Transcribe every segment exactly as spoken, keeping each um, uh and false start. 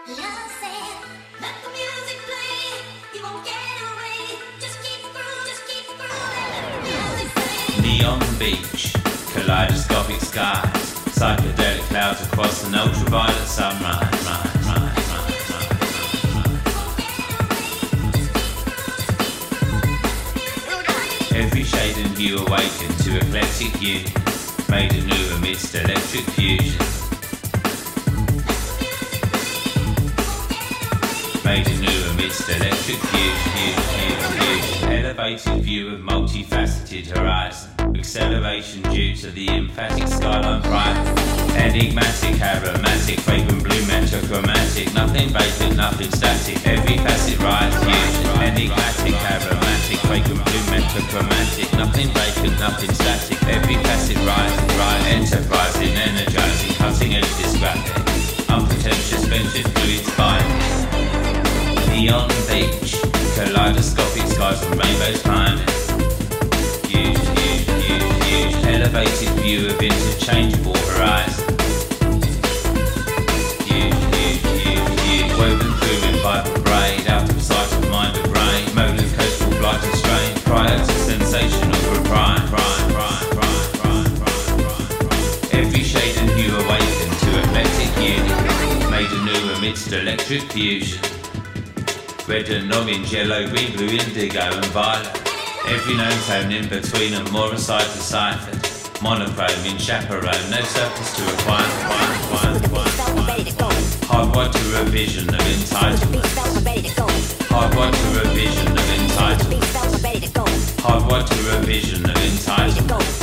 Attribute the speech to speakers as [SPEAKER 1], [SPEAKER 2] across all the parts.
[SPEAKER 1] Neon beach, kaleidoscopic skies, psychedelic clouds across an ultraviolet sunrise. Rise, rise, rise, rise. Every shade and hue awakened to eclectic union, made anew amidst electric fusion. Made anew amidst electric fusion, fusion, fusion. Elevated view of multifaceted horizon. Acceleration due to the emphatic skyline private. Enigmatic, aromatic, fragrant blue, metrochromatic. Nothing vacant, nothing static. Every facet rise, fusion. Enigmatic, aromatic, fragrant blue, metrochromatic. Nothing vacant, nothing static. Every facet rise, rise. Enterprising, energizing, cutting edge dysgraphic. Unpretentious, ventured fluids, fine. Neon beach, kaleidoscopic skies and rainbows climbing. Huge, huge, huge, huge. Elevated view of interchangeable horizon. Huge, huge, huge, huge. Woven through in vibrant braid, out of sight of mind of brain. Mode of coastal flight and strain. Prior to sensation of a prime, prime, prime, prime, prime, prime, prime. Every shade and hue awakened to eclectic union, made anew amidst electric fusion. Red and orange, yellow, green, blue, indigo and violet. Every known tone in between and more aside deciphered. Monochrome in chaperone, no surface to acquire. Hardwired to revision of entitlements. Hardwired to revision of entitlements. Hardwired to revision of entitlements.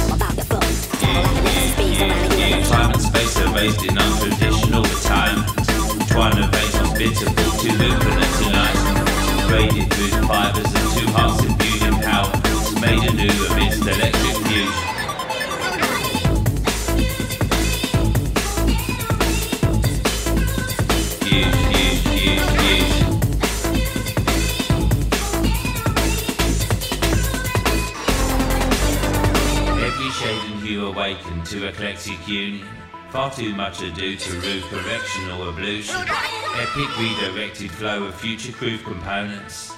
[SPEAKER 1] Time and space are raised in untraditional retirement. Twine of angels bitter to luminous enlightenment. Braided through fibers and two hearts imbued in power. Made anew amidst electric fusion. Huge, huge, huge, huge. Every shade and hue awakened to eclectic union. Far too much ado to rue correction or ablution. Epic redirected flow of future-proof components.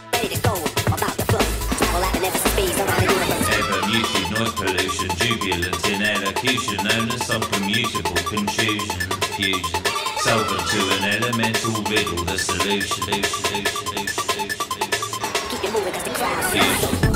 [SPEAKER 1] Ever muted noise pollution, jubilant in elocution, known as some commutable contusion, fusion. Solvent to an elemental riddle, the solution. Keep it moving 'cause the crowd's fusion.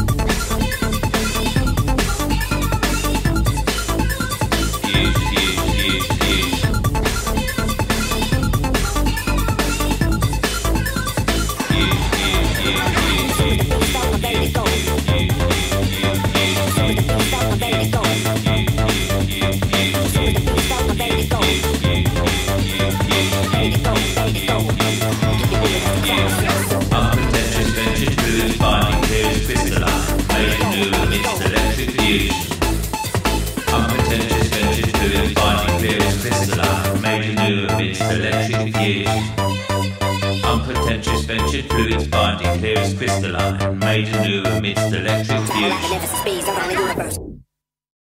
[SPEAKER 1] Unpretentious ventured fluid finding clear as crystalline, made anew amidst electric fusion. Unpretentious ventured fluid finding clear as crystalline, made anew amidst electric fusion. Unpretentious ventured fluids binding clear as crystalline, made anew amidst electric fusion.